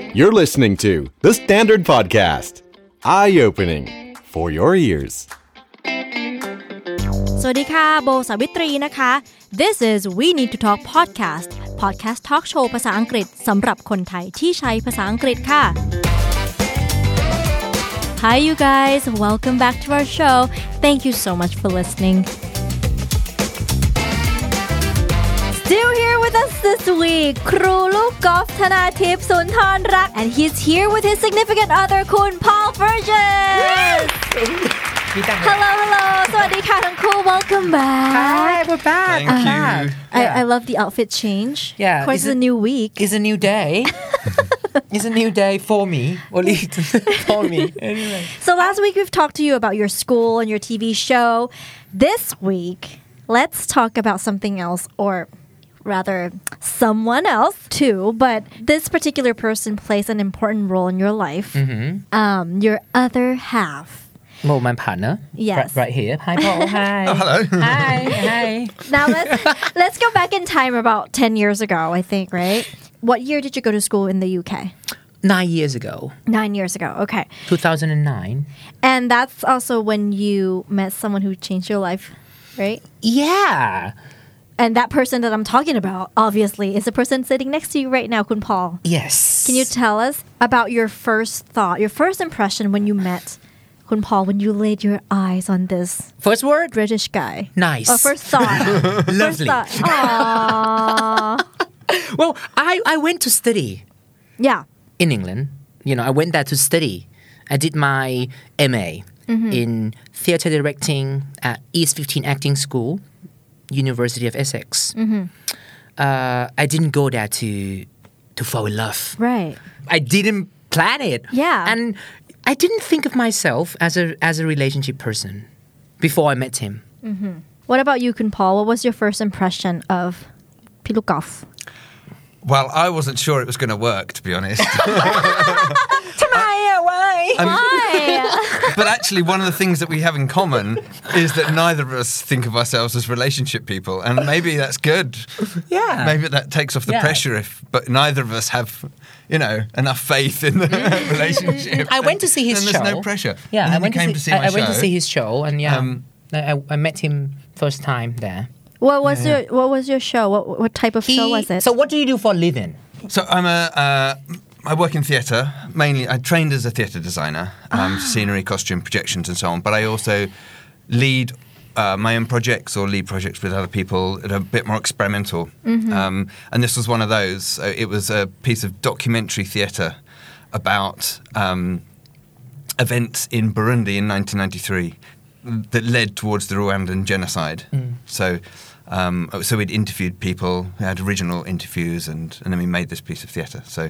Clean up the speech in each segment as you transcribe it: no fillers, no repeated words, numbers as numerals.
You're listening to The Standard Podcast. Eye-opening for your ears. สวัสดีค่ะโบสาวิตรีนะคะ This is We Need to Talk Podcast Talk Show ภาษาอังกฤษสำหรับคนไทยที่ใช้ภาษาอังกฤษค่ะ Hi you guys, welcome back to our show. Thank you so much for listening. Still here with us this week ครูลูกกอล์ฟธนาทิพย์สุนทรรัก and he's here with his significant other คุณ Paul Burgess Hello สวัสดีค่ะทั้งคู่ Welcome back Hi, we're back. Thank you. I love the outfit change. Yeah, Of course, it's a new week. It's a new day. It's a new day for me. Or at least for me. Anyway. So last week we've talked to you about your school and your TV show. This week, let's talk about something else, or rather someone else too, but this particular person plays an important role in your life. Your other half. Well, my partner. Yes. Right here. Hi, Paul. Hi. Oh, hello. Hi. Now let's go back in time about 10 years ago, I think, right? What year did you go to school in the UK? 9 years ago. 9 years ago. Okay. 2009. And that's also when you met someone who changed your life, right? Yeah. And that person that I'm talking about, obviously, is the person sitting next to you right now, Kun Paul. Yes. Can you tell us about your first thought, your first impression when you met Kun Paul, when you laid your eyes on this First word? British guy? Nice. Or first thought. Lovely. First thought. Aww. Well, I went to study Yeah. in England. You know, I went there to study. I did my MA in theatre directing at East 15 Acting School, University of Essex. I didn't go there to fall in love. Right. I didn't plan it. Yeah. And I didn't think of myself as a relationship person before I met him. What about you, Kun Paul? What was your first impression of Pilukov? Well, I wasn't sure it was going to work, to be honest. Why? But actually, one of the things that we have in common is that neither of us think of ourselves as relationship people. And maybe that's good. Yeah. Maybe that takes off the pressure but neither of us have, enough faith in the relationship. I went to see his show. And there's no pressure. Yeah, and I went to see my show. I went to see his show, and I met him first time there. What was your show? What type of show was it? So what do you do for a living? So I work in theatre. Mainly, I trained as a theatre designer, scenery, costume, projections, and so on. But I also lead my own projects or lead projects with other people that are a bit more experimental. And this was one of those. It was a piece of documentary theatre about events in Burundi in 1993 that led towards the Rwandan genocide. So we'd interviewed people, we had original interviews, and then we made this piece of theatre. So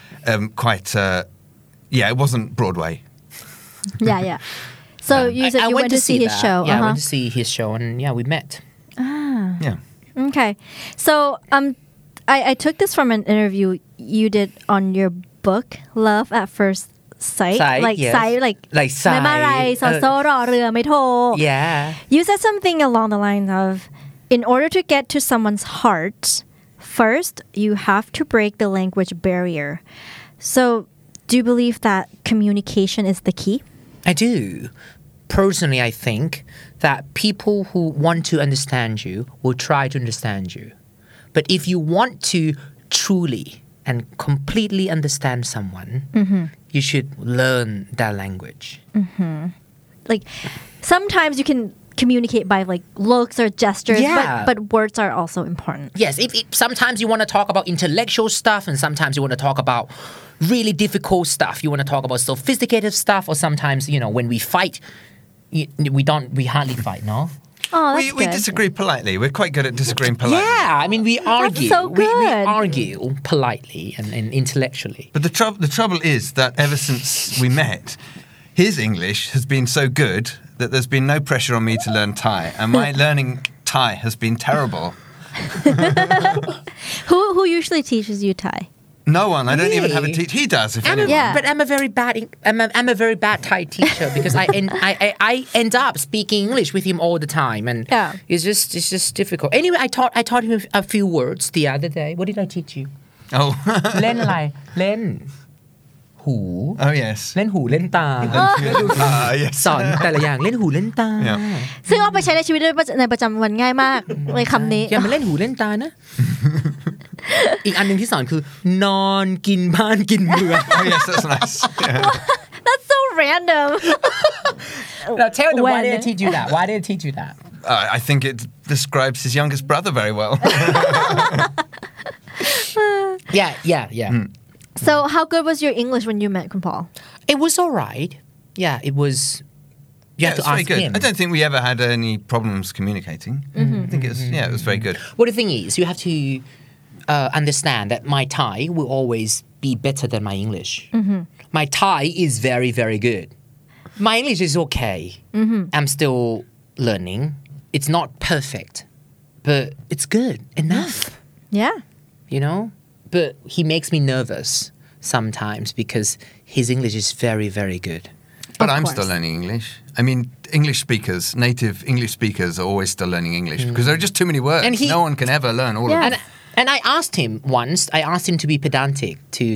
it wasn't Broadway. Yeah. So you said you went to see his show. Yeah, I went to see his show, and we met. Yeah. Okay. So I took this from an interview you did on your book, Love at First Sight. Like sight. ไม่มาไรสอโซรอเรือไม่โท Yeah. You said something along the lines of, in order to get to someone's heart, first you have to break the language barrier. So do you believe that communication is the key? I do. Personally, I think that people who want to understand you will try to understand you. But if you want to truly and completely understand someone, you should learn that language. Like sometimes you can communicate by like looks or gestures, but words are also important. Yes, sometimes you want to talk about intellectual stuff, and sometimes you want to talk about really difficult stuff. You want to talk about sophisticated stuff, or sometimes, when we fight, we hardly fight, no? Oh, that's we good. disagree politely. We're quite good at disagreeing politely. Yeah, I mean, we argue. That's so good. We argue politely and intellectually. But the trouble is that ever since we met, his English has been so good that there's been no pressure on me to learn Thai, and my learning Thai has been terrible. Who usually teaches you Thai? No one. I don't even Me? have a teacher. He does, if anyone. Yeah. But I'm a very bad Thai teacher because I end up speaking English with him all the time, and it's just difficult. Anyway, I taught him a few words the other day. What did I teach you? Oh. เล่นอะไร เล่นหู Oh yes. เล่นหูเล่นตา Yes. สอนแต่ละอย่างเล่นหูเล่นตา Yeah. ซึ่งเอาไปใช้ในชีวิตในประจำวันง่ายมากเลยคำนี้อย่ามาเล่นหูเล่นตานะ อีกอันหนึ่งที่สอนคือ นอนกินบ้านกินเมือง Oh yes, that's nice. Yeah. That's so random Now tell them why When? did they teach you that? Why did they teach you that? I think it describes his youngest brother very well. Yeah. So how good was your English when you met คุณ Paul It was alright. Yeah, it was. You have It's to very ask good. him. I don't think we ever had any problems communicating. I think it was very good. Well, the thing is, you have to understand that my Thai will always be better than my English. My Thai is very, very good. My English is okay. I'm still learning. It's not perfect, but it's good enough. Yeah You know? But he makes me nervous sometimes because his English is very, very good. But Of I'm course. still learning English. I mean, English speakers, native English speakers are always still learning English because there are just too many words. And No one can ever learn all Yeah. of it. And I asked him once, I asked him to be pedantic,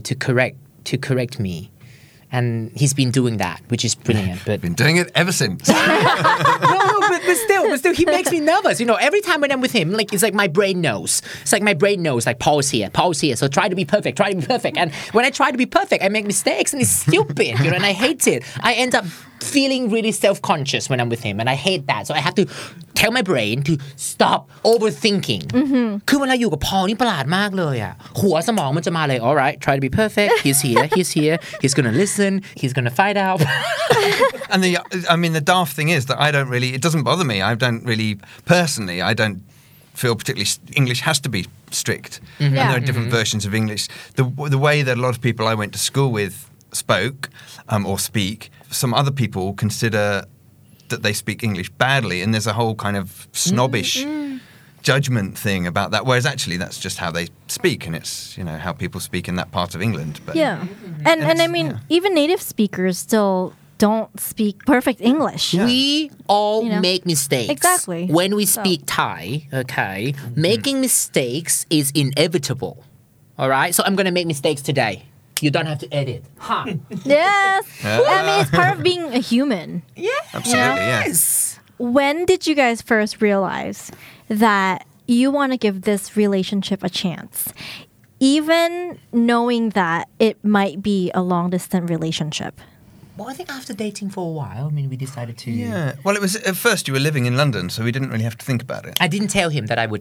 to correct me. And he's been doing that, which is brilliant. But Been doing it ever since. no, but still, he makes me nervous. You know, every time when I'm with him, like it's like my brain knows. It's like my brain knows, like Paul's here. So try to be perfect. And when I try to be perfect, I make mistakes, and it's stupid. You know, and I hate it. I end up feeling really self-conscious when I'm with him, and I hate that. So I have to tell my brain to stop overthinking. คือเวลาอยู่กับพอลนี่ประหลาดมากเลยอ่ะหัวสมองมันจะมาเลย all right, try to be perfect. He's here. He's gonna listen. He's gonna find out. And the daft thing is that it doesn't bother me. I don't really, personally, I don't feel particularly, English has to be strict. And there are different versions of English. The way that a lot of people I went to school with spoke or speak, some other people consider that they speak English badly, and there's a whole kind of snobbish judgment thing about that, whereas actually that's just how they speak, and it's, you know, how people speak in that part of England. But Yeah and I mean even native speakers still don't speak perfect English We all You know? make mistakes. Exactly. When we speak Thai, okay, making mistakes is inevitable. All right? So I'm going to make mistakes today. You don't have to edit. Huh. Yes I mean it's part of being a human absolutely, Yes. When did you guys first realize that you want to give this relationship a chance even knowing that it might be a long distance relationship Well, I think after dating for a while, I mean, we decided to... Yeah. Well, it was at first you were living in London, so we didn't really have to think about it. I didn't tell him that I would...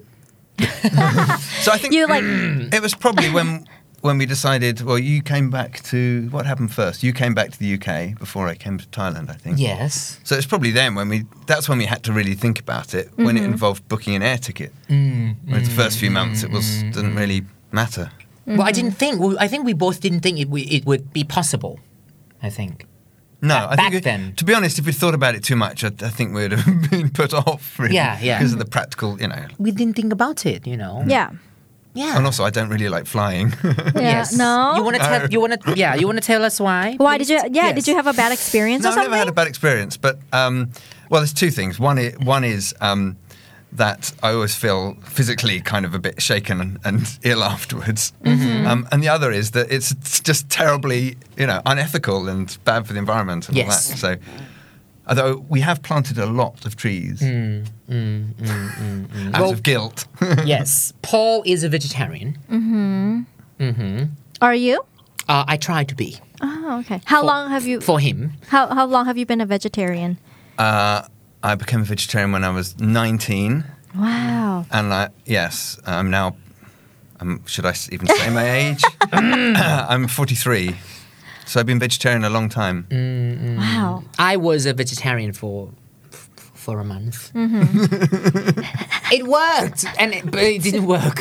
So I think You like it was probably when we decided. Well, you came back to what happened first. You came back to the UK before I came to Thailand, I think. Yes. So it's probably then that's when we had to really think about it. When it involved booking an air ticket. Whereas the first few months didn't really matter. Well, I didn't think... I think we both didn't think it would be possible, I think. No, I Back think then. To be honest, if we thought about it too much, I think we would have been put off. Really, Yeah. Because of the practical, you know. We didn't think about it, you know. yeah Yeah. And also, I don't really like flying. Yes. No You want to tell us why? Why did you Yes. did you have a bad experience No, or I've something never had a bad experience, but well, there's two things. One is that I always feel physically kind of a bit shaken and ill afterwards, and the other is that it's just terribly, you know, unethical and bad for the environment and all Yes. that. So, although we have planted a lot of trees out of guilt. Yes. Paul is a vegetarian. Are you I try to be. Oh okay how long have you For him. how long have you been a vegetarian I became a vegetarian when I was 19, Wow and I'm now. Should I even say my age? I'm 43, so I've been vegetarian a long time. Wow I was a vegetarian for a month. It worked, but it didn't work.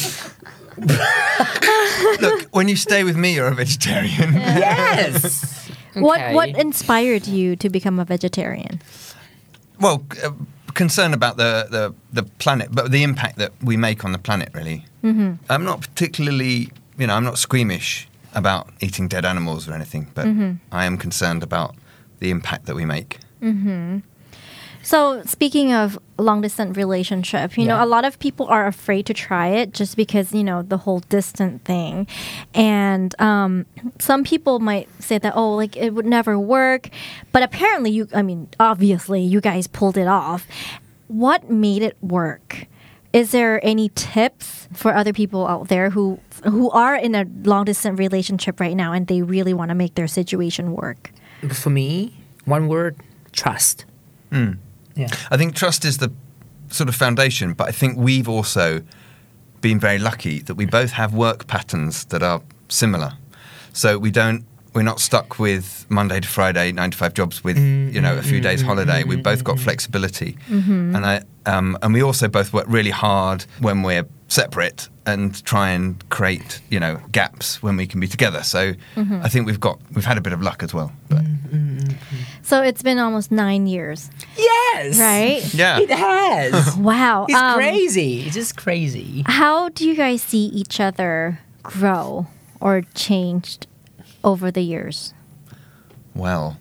Look, when you stay with me, you're a vegetarian. Yes. What inspired you to become a vegetarian Well, concern about the planet, but the impact that we make on the planet, really. I'm not particularly, you know, I'm not squeamish about eating dead animals or anything, but I am concerned about the impact that we make. So speaking of long distance relationship, you know, Yeah. a lot of people are afraid to try it just because, you know, the whole distant thing. And some people might say that, oh, like it would never work. But apparently obviously you guys pulled it off. What made it work? Is there any tips for other people out there who are in a long distance relationship right now and they really want to make their situation work? For me, one word, trust. Yeah. I think trust is the sort of foundation, but I think we've also been very lucky that we both have work patterns that are similar. So we're not stuck with Monday to Friday 9 to 5 jobs with a few days holiday. We've both got flexibility, and we also both work really hard when we're separate and try and create gaps when we can be together. So I think we've had a bit of luck as well. But. So it's been almost 9 years, Yes. right? Yeah. It has. Wow. It's crazy. It's just crazy. How do you guys see each other grow or changed over the years? Well,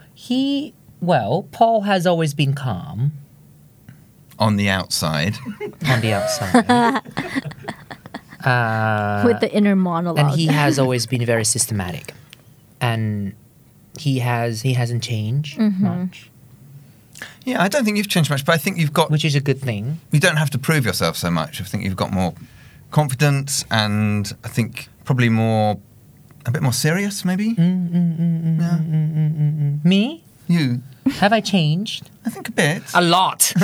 Paul has always been calm on the outside. on the outside. With the inner monologue. And he has always been very systematic. And he hasn't changed much, Yeah, I don't think you've changed much, but I think which is a good thing. you don't have to prove yourself so much. I think you've got more confidence, and I think probably a bit more serious, maybe. Yeah. Me? You, Have I changed? I think a bit. A lot.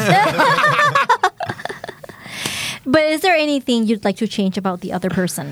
But is there anything you'd like to change about the other person?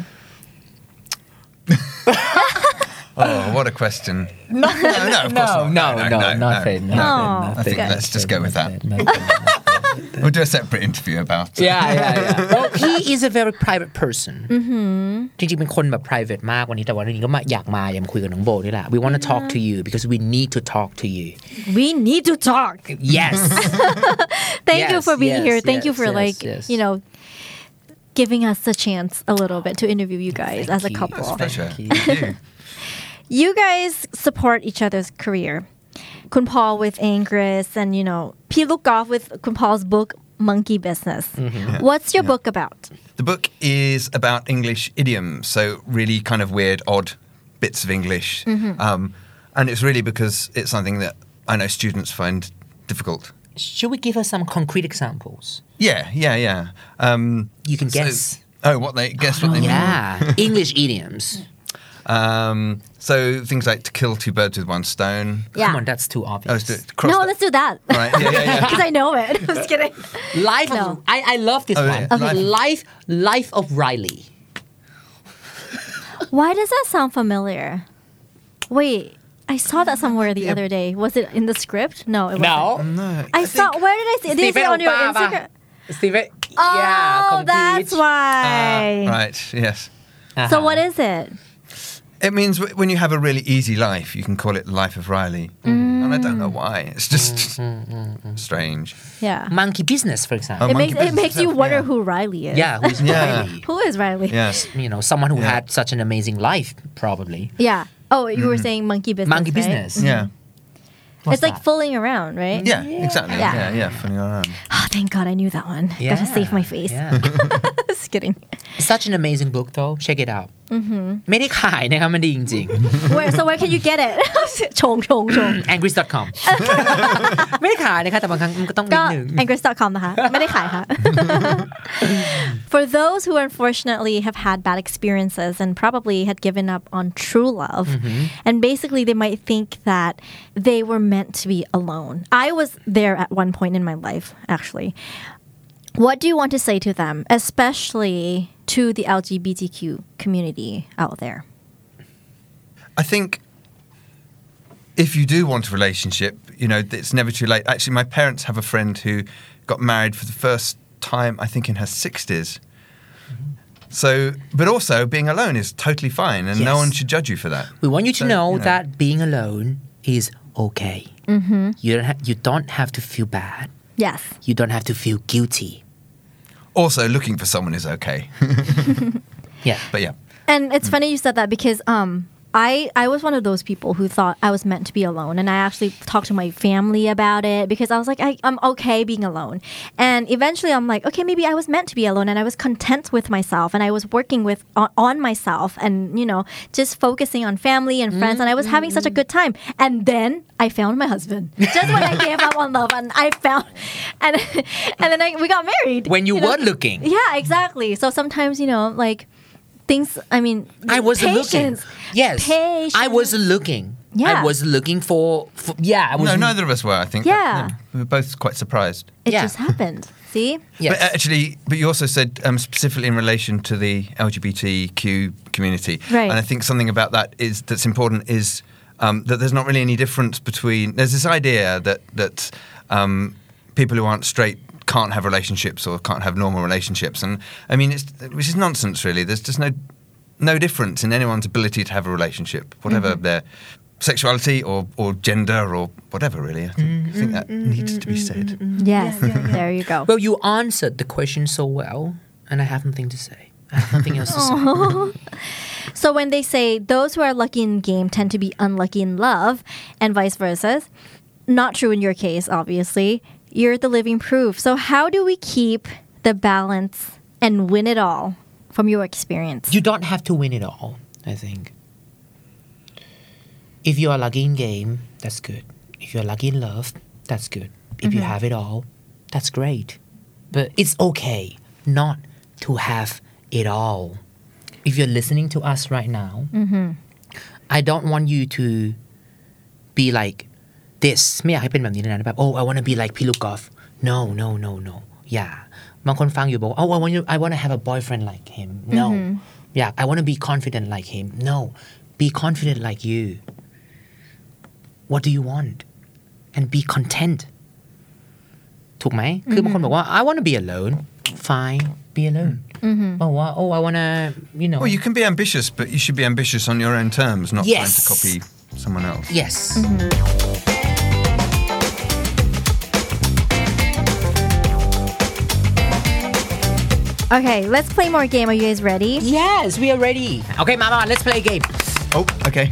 Oh, what a question. No, of course not. nothing. Oh, I think let's just go with that. We'll do a separate interview about it. Yeah. Well, he is a very private person จริงๆเป็นคนแบบ private มากวันนี้แต่วันนี้ก็อยากมาคุยกับน้องโบนี่แหละ We want to talk to you because we need to talk to you. We need to talk. Yes. Thank you for being here. Thank you for yes. giving us a chance a little bit to interview you guys as a couple. It's a pleasure. Thank you. You guys support each other's career. Kun Paul with Angress and, Pete Lukoff with Kun Paul's book, Monkey Business. What's your book about? The book is about English idioms, so really kind of weird, odd bits of English. And it's really because it's something that I know students find difficult. Should we give us some concrete examples? Yeah. You can guess. What they mean. Yeah. English idioms. So things like to kill two birds with one stone. Yeah. Come on, that's too obvious. Let's do that. Right, yeah. Because I know it. I'm just kidding. Life No. of, I love this one. yeah. Okay. Life of Riley. Why does that sound familiar? Wait, I saw that somewhere the other day. Was it in the script? No, it wasn't. No. No. Where did I see it? Did you see it on your Instagram? Stephen. Oh, Yeah, that's why. Right, yes. Uh-huh. So what is it? It means when you have a really easy life, you can call it Life of Riley. And I don't know why. It's just strange. Yeah. Monkey business, for example. Oh, It Monkey makes Business you itself, wonder yeah. who Riley is. Yeah, who's Yeah. Riley? Who is Riley? Yes. Someone who Yeah. had such an amazing life, probably. Yeah. Oh, you were saying monkey business. Monkey right? business. Yeah. What's It's like that? fooling around, right? Yeah, exactly. Yeah. Yeah, funny around. Oh, thank God I knew that one. Gotta save my face. Yeah. Just kidding. Such an amazing book though. Check it out. ไม่ได้ขายนะครับมันดีจริง So where can you get it? ชงๆ angris.com ไม่ได้ขายนะคะแต่บางครั้งมันก็ต้องนิก็ดหนึ่ง angress.com นะคะ ไม่ได้ขายค่ะ For those who unfortunately have had bad experiences and probably had given up on true love, and basically they might think that they were meant to be alone. I was there at one point in my life, actually. What do you want to say to them, especially to the LGBTQ community out there? I think if you do want a relationship, it's never too late. Actually, my parents have a friend who got married for the first time, I think, in her 60s. So, but also being alone is totally fine, and no Yes. one should judge you for that. We want you to So, know that being alone is okay. You don't have to feel bad. Yes. You don't have to feel guilty. Also, looking for someone is okay. Yeah. But yeah. And it's funny you said that because I was one of those people who thought I was meant to be alone, and I actually talked to my family about it because I was like, I'm okay being alone. And eventually, I'm like, okay, maybe I was meant to be alone, and I was content with myself, and I was working on myself, and just focusing on family and friends, and I was having such a good time. And then I found my husband just when I gave up on love, and I found, and then we got married. When you were looking. Yeah, exactly. So sometimes like. Things, I mean, I was patience. looking. Yes. Patience. I was looking. Yeah. I was looking for I was. No, neither of us were, I think. Yeah. We were both quite surprised. It Yeah. just happened. See? Yes. But you also said specifically in relation to the LGBTQ community. Right. And I think something about that that's important is that there's not really any difference between. There's this idea that people who aren't straight can't have relationships or can't have normal relationships, and I mean, which is nonsense, really. There's just no difference in anyone's ability to have a relationship, whatever their sexuality or gender or whatever, really. I think that needs to be said. Yes. There you go. Well, you answered the question so well, and I have nothing to say. I have nothing else to say. So when they say those who are lucky in game tend to be unlucky in love, and vice versa, not true in your case, obviously. You're the living proof. So how do we keep the balance and win it all from your experience? You don't have to win it all, I think. If you are lucky in game, that's good. If you're lucky in love, that's good. If you have it all, that's great. But it's okay not to have it all. If you're listening to us right now, I don't want you to be like this ไม่อยากให้เป็นแบบนี้นะแบบ oh I want to be like พี่ลูกกอล์ฟ no yeah บางคนฟังอยู่บอก oh I want to have a boyfriend like him no I want to be confident like him no be confident like you what do you want and be content ถูกไหมคือบางคนบอกว่า I want to be alone fine be alone บอกว่า oh I want to Well, you can be ambitious, but you should be ambitious on your own terms, not Yes. trying to copy someone else. yes Okay, let's play more game. Are you guys ready? yes we are ready okay Mama let's play a game Oh, okay.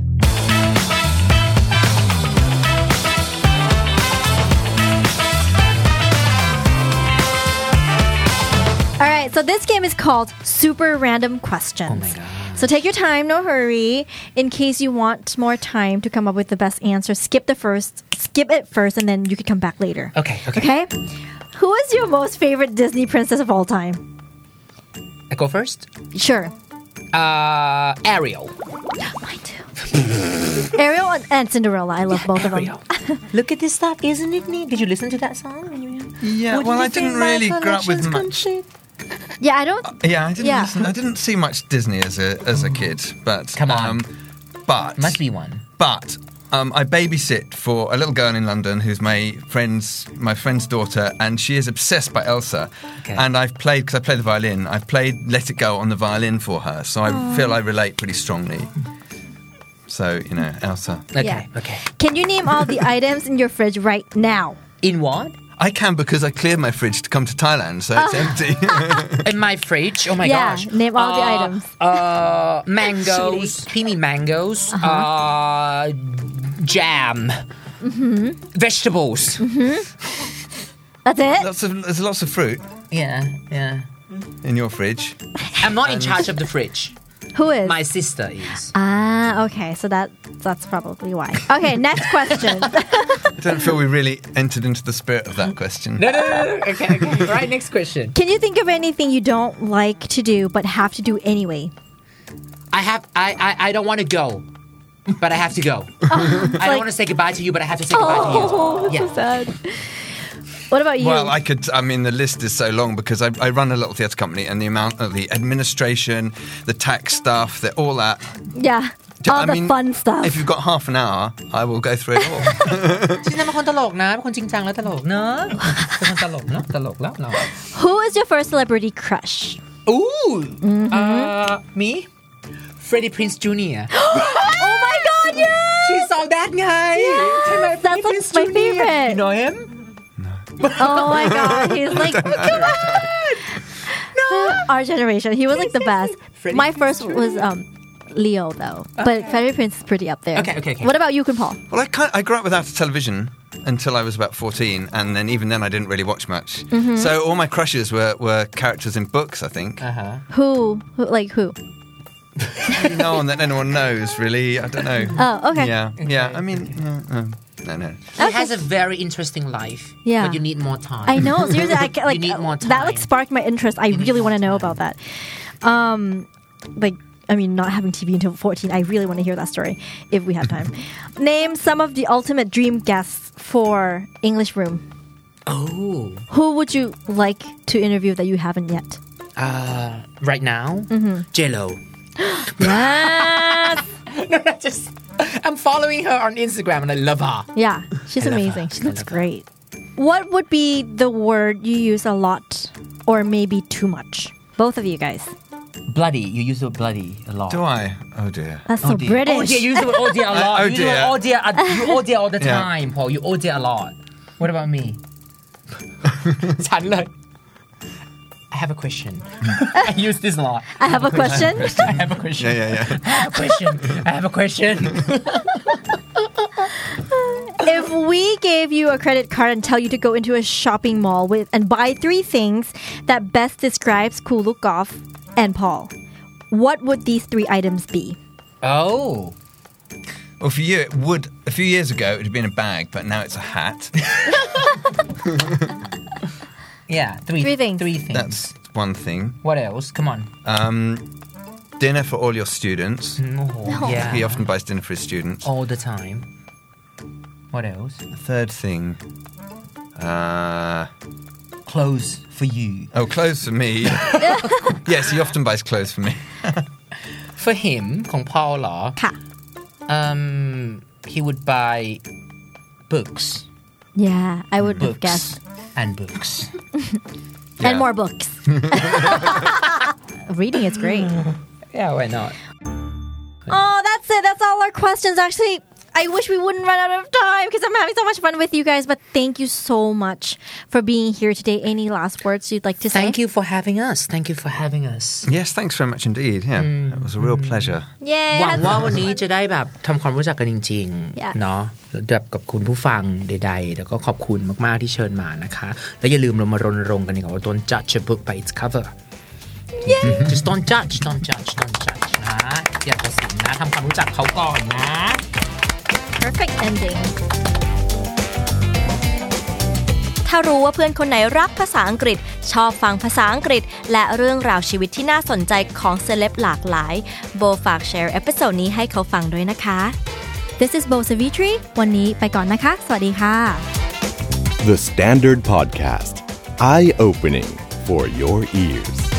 All right, so this game is called Super Random Questions. Oh my God. So take your time, no hurry. In case you want more time to come up with the best answer, skip it first, and then you can come back later. okay Okay? Who is your most favorite Disney princess of all time? I go first Sure. Ariel Mine too. Ariel and Cinderella. I love both Ariel. of them. Look at this stuff, isn't it neat? Did you listen to that song? Yeah, well, I didn't really grow up with much. Yeah, I don't. Yeah, I didn't Yeah. listen. I didn't see much Disney as a kid, but Come on. But Must be one. But I babysit for a little girl in London who's my friend's daughter, and she is obsessed by Elsa. Okay. And I've played, because I play the violin, I've played Let It Go on the violin for her, so I feel I relate pretty strongly. So, Elsa. Okay, Yeah. okay. Can you name all the items in your fridge right now? In what? I can because I cleared my fridge to come to Thailand, so it's empty. In my fridge. Oh my Yeah, gosh. name all the items. Mangoes. Pimi mangoes. Jam. Vegetables. That's it? There's lots of fruit Yeah. in your fridge. I'm not in charge of the fridge. Who is? My sister is. Okay, so that's probably why. Okay, next question. I don't feel we really entered into the spirit of that question. No. Okay. Right, next question. Can you think of anything you don't like to do but have to do anyway? I don't want to go, but I have to go. I don't want to say goodbye to you, but I have to say goodbye to you. that's so sad. What about you? Well, the list is so long because I run a little theatre company, and the amount of the administration, the tax stuff, all that. Yeah, all the fun stuff. If you've got half an hour, I will go through it all. จริงๆเป็นคนตลกนะเป็นคนจริงจังแล้วตลกเนอะเป็นคนตลกเนอะตลกแล้วเรา Who is your first celebrity crush? Ooh me Freddie Prinze Jr. Oh my God, yeah! She saw that guy. Yes, that's like my favorite. You know him? Oh my God, he's like, come on! No, our generation. He was like the best. Freddie My first was Leo though, but Fairy Prince is pretty up there. Okay. What about you, Kun Paul? Well, I grew up without a television until I was about 14, and then even then I didn't really watch much. So all my crushes were characters in books, I think. Who? Like who? No one that anyone knows, really. I don't know. Oh, okay. Yeah. I mean, no. He has a very interesting life. Yeah. But you need more time. I know. Seriously, You need more time. that sparked my interest. I really want to know about that. Not having TV until 14, I really want to hear that story if we have time. Name some of the ultimate dream guests for English Room. Oh. Who would you like to interview that you haven't yet? Right now? J-Lo. Yes. I'm following her on Instagram and I love her. Yeah, she's I love amazing. her. She I looks love her. great. What would be the word you use a lot or maybe too much? Both of you guys. Bloody. You use the word bloody a lot. Do I? Oh dear. That's so dear. British. Oh dear, you use the word oh dear a lot. Oh, You use the word dear. oh dear. You oh dear all the Yeah. time, Paul. You oh dear a lot. What about me? ฉันเลย I have a question. I use this a lot. I have a question. I have a question. Yeah. I have a question. If we gave you a credit card and tell you to go into a shopping mall and buy 3 things that best describes Kulukov and Paul, what would these 3 items be? Oh. Well, for you, it would. A few years ago, it would have been a bag, but now it's a hat. Yeah, 3 things. 3 things. That's one thing. What else? Come on. Dinner for all your students. Oh, yeah. He often buys dinner for his students. All the time. What else? The third thing. Clothes for you. Oh, clothes for me. Yes, he often buys clothes for me. For him ของ Paul เหรอค่ะ he would buy books. Yeah, I would have Books guessed. and books. And Yeah. more books. Reading is great. Yeah, why not? Oh, that's it. That's all our questions. Actually, I wish we wouldn't run out of time because I'm having so much fun with you guys. But thank you so much for being here today. Any last words you'd like to say? Thank you for having us. Thank you for having us. Yes, thanks very much indeed. Yeah, it was a real pleasure. Yeah. หวังว่าวันนี้จะได้แบบทำความรู้จักกันจริง Yes. ๆเนาะแบบกับคุณผู้ฟังใดๆแล้วก็ขอบคุณมากๆที่เชิญมานะคะแล้วอย่าลืมเรามารณรงค์กันดีกว่าว่า don't judge a book by its cover. Just don't judge นะอย่าตัดสินนะทำความรู้จักเขาก่อนนะ Perfect ending. ถ้ารู้ว่าเพื่อนคนไหนรักภาษาอังกฤษชอบฟังภาษาอังกฤษและเรื่องราวชีวิตที่น่าสนใจของเซเลบหลากหลายโบฝากแชร์เอพิโซดนี้ให้เขาฟังด้วยนะคะ This is Bo Savitri. วันนี้ไปก่อนนะคะ สวัสดีค่ะ The Standard Podcast. Eye-opening for your ears.